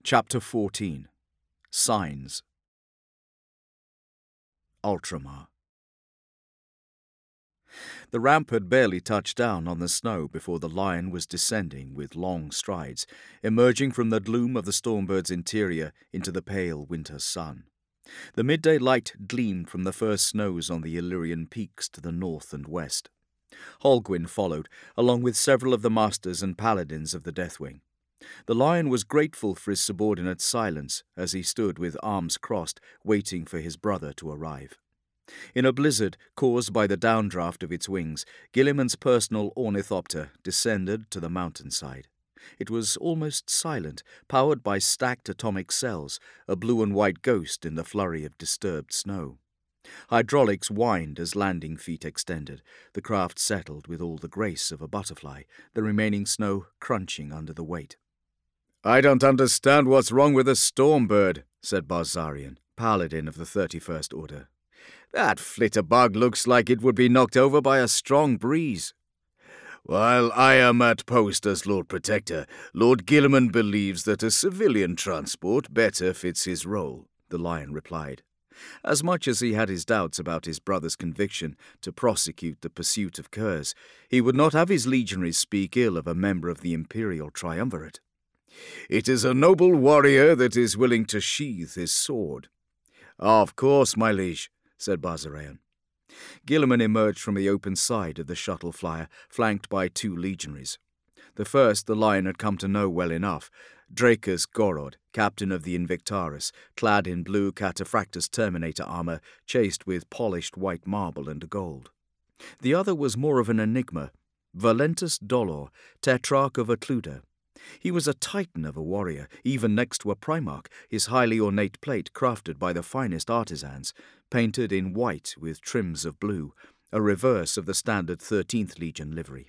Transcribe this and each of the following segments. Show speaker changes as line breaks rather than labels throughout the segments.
Chapter 14. Signs. Ultramar. The ramp had barely touched down on the snow before the lion was descending with long strides, emerging from the gloom of the Stormbird's interior into the pale winter sun. The midday light gleamed from the first snows on the Illyrian peaks to the north and west. Holguin followed, along with several of the masters and paladins of the Deathwing. The lion was grateful for his subordinate's silence as he stood with arms crossed, waiting for his brother to arrive. In a blizzard caused by the downdraft of its wings, Guilliman's personal ornithopter descended to the mountainside. It was almost silent, powered by stacked atomic cells, a blue and white ghost in the flurry of disturbed snow. Hydraulics whined as landing feet extended. The craft settled with all the grace of a butterfly, the remaining snow crunching under the weight. "I don't understand what's wrong with the Stormbird," said Barzarian, paladin of the 31st Order. "That flitterbug looks like it would be knocked over by a strong breeze."
"While I am at post as Lord Protector, Lord Guilliman believes that a civilian transport better fits his role," the lion replied. As much as he had his doubts about his brother's conviction to prosecute the pursuit of curs, he would not have his legionaries speak ill of a member of the Imperial Triumvirate.
"It is a noble warrior that is willing to sheathe his sword."
"Of course, my liege,"
said Barzarian. Guilliman emerged from the open side of the shuttle flyer, flanked by 2 legionaries. The first the lion had come to know well enough, Dracus Gorod, captain of the Invictaris, clad in blue Cataphractus Terminator armor, chased with polished white marble and gold. The other was more of an enigma, Valentus Dolor, Tetrarch of Occluda. He was a titan of a warrior, even next to a Primarch, his highly ornate plate crafted by the finest artisans, painted in white with trims of blue, a reverse of the standard 13th Legion livery.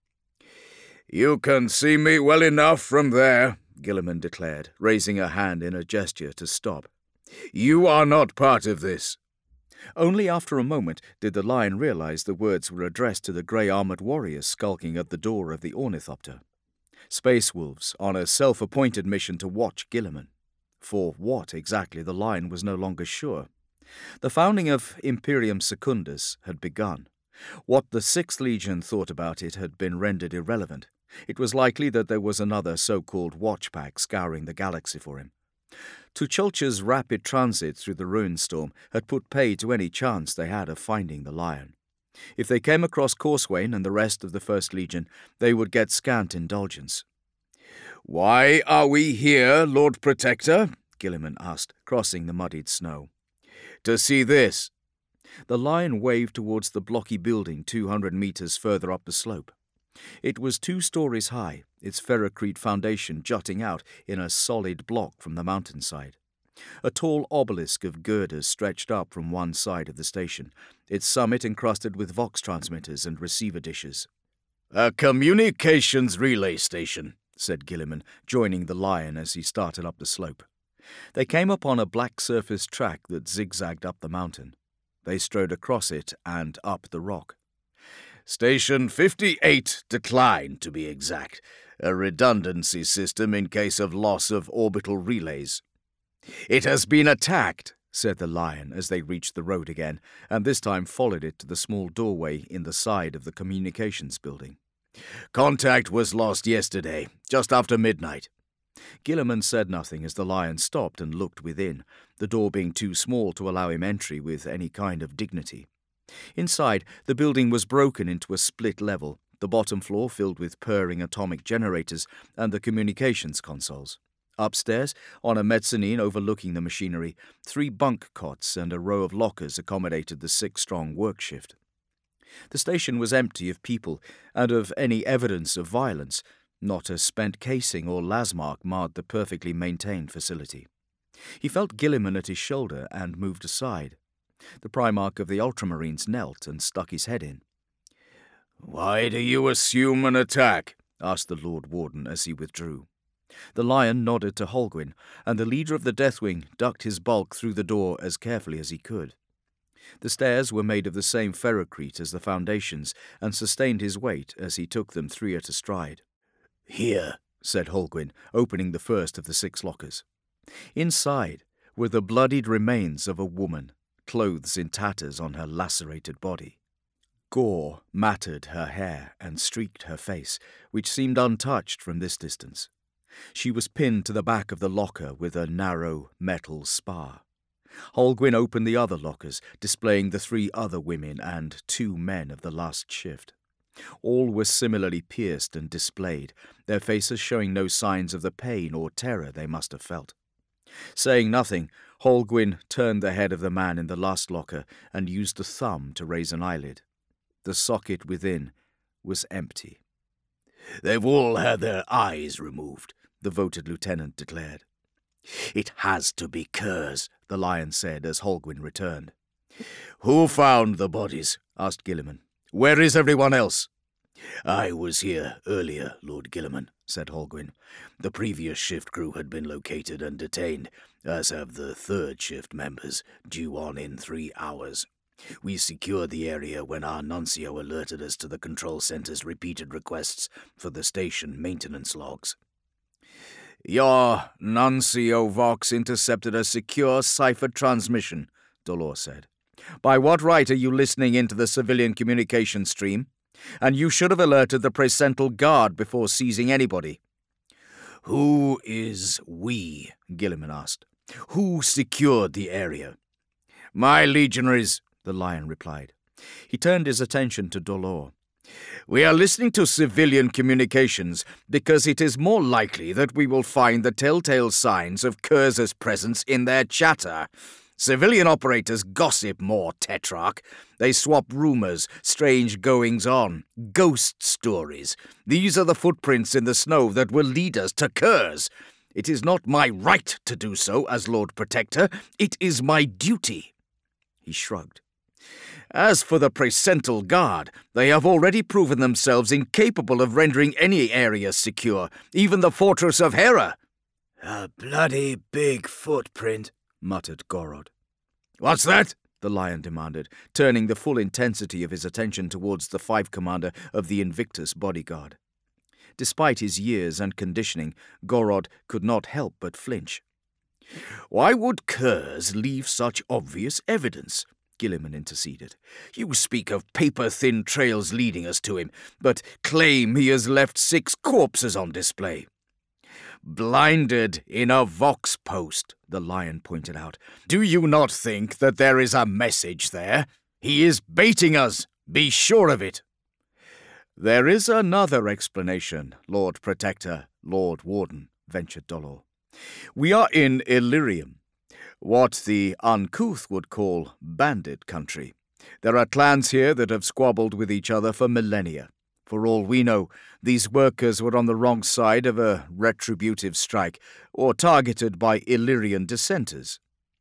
"You can see me well enough from there,"
Guilliman declared, raising a hand in a gesture to stop.
"You are not part of this."
Only after a moment did the lion realize the words were addressed to the grey-armored warriors skulking at the door of the ornithopter. Space wolves on a self-appointed mission to watch Guilliman. For what exactly the lion was no longer sure. The founding of Imperium Secundus had begun. What the 6th Legion thought about it had been rendered irrelevant. It was likely that there was another so-called watch pack scouring the galaxy for him. Tucholcha's rapid transit through the ruin storm had put pay to any chance they had of finding the lion. If they came across Corswain and the rest of the 1st Legion, they would get scant indulgence.
"Why are we here, Lord Protector?"
Guilliman asked, crossing the muddied snow.
"To see this."
The lion waved towards the blocky building 200 meters further up the slope. It was 2 stories high, its ferrocrete foundation jutting out in a solid block from the mountainside. A tall obelisk of girders stretched up from one side of the station, its summit encrusted with vox transmitters and receiver dishes.
"A communications relay station,"
said Guilliman, joining the lion as he started up the slope. They came upon a black-surfaced track that zigzagged up the mountain. They strode across it and up the rock.
"Station 58 declined, to be exact. A redundancy system in case of loss of orbital relays."
"It has been attacked," said the lion as they reached the road again, and this time followed it to the small doorway in the side of the communications building.
"Contact was lost yesterday, just after midnight."
Guilliman said nothing as the lion stopped and looked within, the door being too small to allow him entry with any kind of dignity. Inside, the building was broken into a split level, the bottom floor filled with purring atomic generators and the communications consoles. Upstairs, on a mezzanine overlooking the machinery, 3 bunk cots and a row of lockers accommodated the 6-strong work shift. The station was empty of people and of any evidence of violence. Not a spent casing or lasmark marred the perfectly maintained facility. He felt Guilliman at his shoulder and moved aside. The Primarch of the Ultramarines knelt and stuck his head in.
"Why do you assume an attack?"
asked the Lord Warden as he withdrew. The lion nodded to Holguin, and the leader of the Deathwing ducked his bulk through the door as carefully as he could. The stairs were made of the same ferrocrete as the foundations and sustained his weight as he took them 3 at a stride.
"Here,"
said Holguin, opening the first of the 6 lockers. Inside were the bloodied remains of a woman, clothes in tatters on her lacerated body. Gore matted her hair and streaked her face, which seemed untouched from this distance. She was pinned to the back of the locker with a narrow metal spar. Holguin opened the other lockers, displaying the 3 other women and 2 men of the last shift. All were similarly pierced and displayed, their faces showing no signs of the pain or terror they must have felt. Saying nothing, Holguin turned the head of the man in the last locker and used a thumb to raise an eyelid. The socket within was empty.
"They've all had their eyes removed," the voted lieutenant declared. "It has to be Kurz," the Lion said as Holguin returned. "Who found the bodies?" asked Guilliman. "Where is everyone else?" "I was here earlier, Lord Guilliman," said Holguin. "The previous shift crew had been located and detained, as have the 3rd shift members, due on in 3 hours. We secured the area when our nuncio alerted us to the control center's repeated requests for the station maintenance logs."
"Your nuncio Vox intercepted a secure cipher transmission," Dolor said. "By what right are you listening into the civilian communication stream? And you should have alerted the Precental Guard before seizing anybody."
"Who is we?" Guilliman asked. "Who secured the area?"
"My legionaries," the Lion replied. He turned his attention to Dolor. "We are listening to civilian communications because it is more likely that we will find the telltale signs of Kurz's presence in their chatter. Civilian operators gossip more, Tetrarch. They swap rumors, strange goings-on, ghost stories. These are the footprints in the snow that will lead us to Kurz. It is not my right to do so as Lord Protector. It is my duty." He shrugged. "As for the Precental Guard, they have already proven themselves incapable of rendering any area secure, even the fortress of Hera."
"A bloody big footprint," muttered Gorod.
"What's that?" the Lion demanded, turning the full intensity of his attention towards the 5 commander of the Invictus bodyguard. Despite his years and conditioning, Gorod could not help but flinch. "Why would Kurz leave such obvious evidence?" Guilliman interceded. "You speak of paper-thin trails leading us to him, but claim he has left 6 corpses on display." "Blinded in a Vox post," the Lion pointed out. "Do you not think that there is a message there? He is baiting us. Be sure of it." "There is another explanation, Lord Protector, Lord Warden," ventured Dolor. "We are in Illyrium, what the uncouth would call bandit country. There are clans here that have squabbled with each other for millennia. For all we know, these workers were on the wrong side of a retributive strike, or targeted by Illyrian dissenters."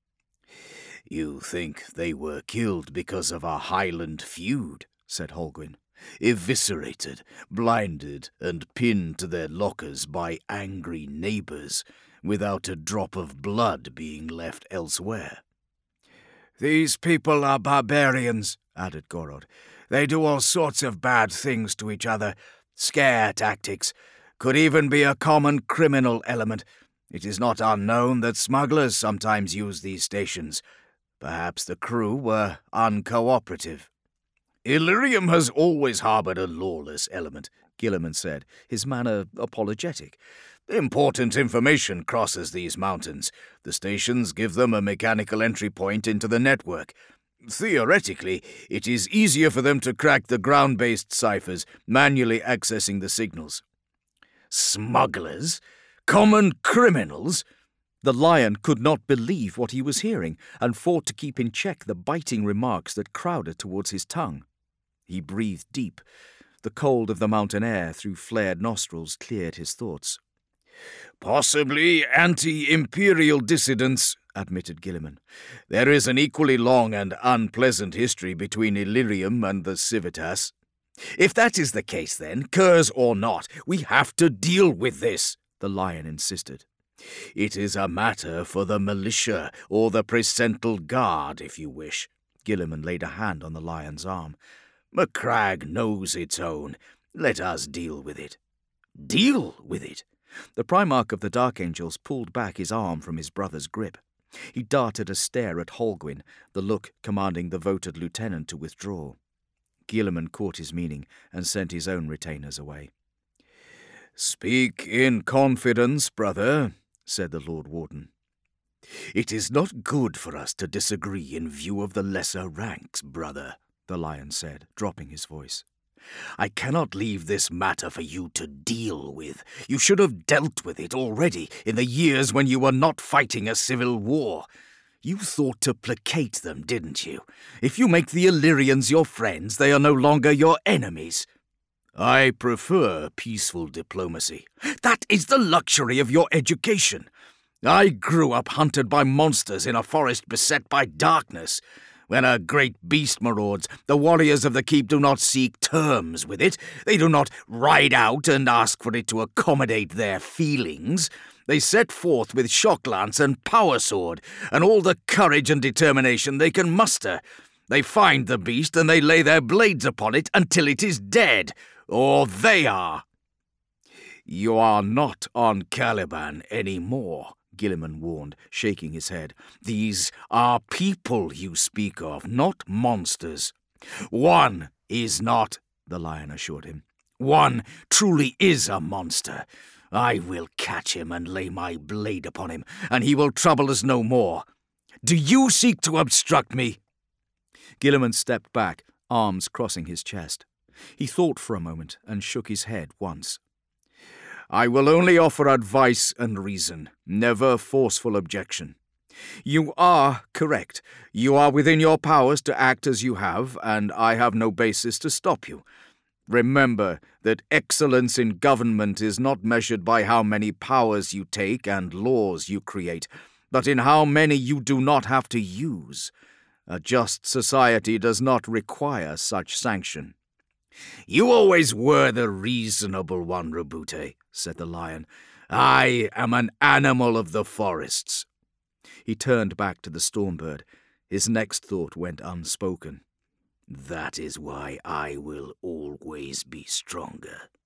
"You think they were killed because of a Highland feud?" said Holguin. "Eviscerated, blinded, and pinned to their lockers by angry neighbors, without a drop of blood being left elsewhere."
"These people are barbarians," added Gorod. "They do all sorts of bad things to each other. Scare tactics. Could even be a common criminal element. It is not unknown that smugglers sometimes use these stations. Perhaps the crew were uncooperative."
"Illyrium has always harbored a lawless element," Guilliman said, his manner apologetic. "Important information crosses these mountains. The stations give them a mechanical entry point into the network. Theoretically, it is easier for them to crack the ground-based ciphers, manually accessing the signals." "Smugglers? Common criminals?"
The Lion could not believe what he was hearing, and fought to keep in check the biting remarks that crowded towards his tongue. He breathed deep. The cold of the mountain air through flared nostrils cleared his thoughts.
"Possibly anti-imperial dissidents," admitted Guilliman. "There is an equally long and unpleasant history between Illyrium and the Civitas."
"If that is the case, then, Kurz or not, we have to deal with this," the Lion insisted.
"It is a matter for the militia, or the Precental Guard, if you wish." Guilliman laid a hand on the Lion's arm. "Macragge knows its own. Let us deal with it."
"Deal with it? The Primarch of the Dark Angels pulled back his arm from his brother's grip. He darted a stare at Holguin, the look commanding the voted lieutenant to withdraw. Guilliman caught his meaning and sent his own retainers away.
"Speak in confidence, brother," said the Lord Warden. "It is not good for us to disagree in view of the lesser ranks, brother," the Lion said, dropping his voice. "I cannot leave this matter for you to deal with. You should have dealt with it already in the years when you were not fighting a civil war. You thought to placate them, didn't you? If you make the Illyrians your friends, they are no longer your enemies. I prefer peaceful diplomacy. That is the luxury of your education. I grew up hunted by monsters in a forest beset by darkness. When a great beast marauds, the warriors of the keep do not seek terms with it. They do not ride out and ask for it to accommodate their feelings. They set forth with shock lance and power sword, and all the courage and determination they can muster. They find the beast and they lay their blades upon it until it is dead, or they are." "You are not on Caliban any more," Guilliman warned, shaking his head. "These are people you speak of, not monsters." "One is not," the Lion assured him. "One truly is a monster. I will catch him and lay my blade upon him, and he will trouble us no more. Do you seek to obstruct me?"
Guilliman stepped back, arms crossing his chest. He thought for a moment and shook his head once. "I will only offer advice and reason, never forceful objection. You are correct. You are within your powers to act as you have, and I have no basis to stop you. Remember that excellence in government is not measured by how many powers you take and laws you create, but in how many you do not have to use. A just society does not require such sanction." "You always were the reasonable one, Roboute," said the Lion. "I am an animal of the forests." He turned back to the Stormbird. His next thought went unspoken. "That is why I will always be stronger."